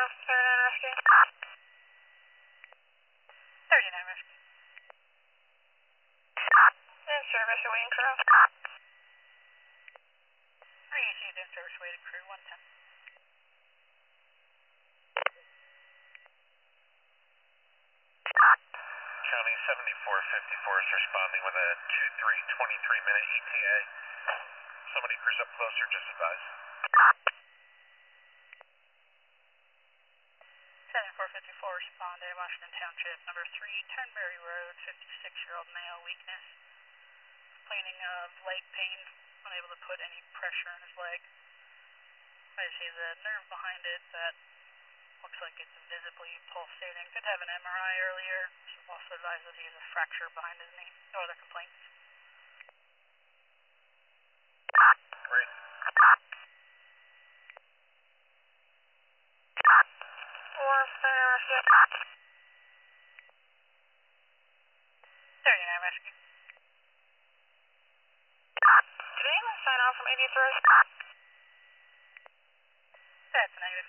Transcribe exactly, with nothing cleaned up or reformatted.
thirty-nine Rescue. thirty-nine Rescue. In service, awaiting crew. Received in service, awaiting crew, one ten. County seventy-four fifty-four is responding with a two three twenty-three minute E T A. Somebody cruise up closer, just advise. seventy-four fifty-four responded, Washington Township, number three, Turnberry Road, fifty-six-year-old male, weakness. Complaining of leg pain, unable to put any pressure on his leg. I see the nerve behind it that looks like it's visibly pulsating. Did have an M R I earlier, so also advised that he has a fracture behind his knee. No other complaints. Great. One thirty-nine Rescue. thirty-nine Rescue. Did anyone sign off from eightieth Road? That's negative.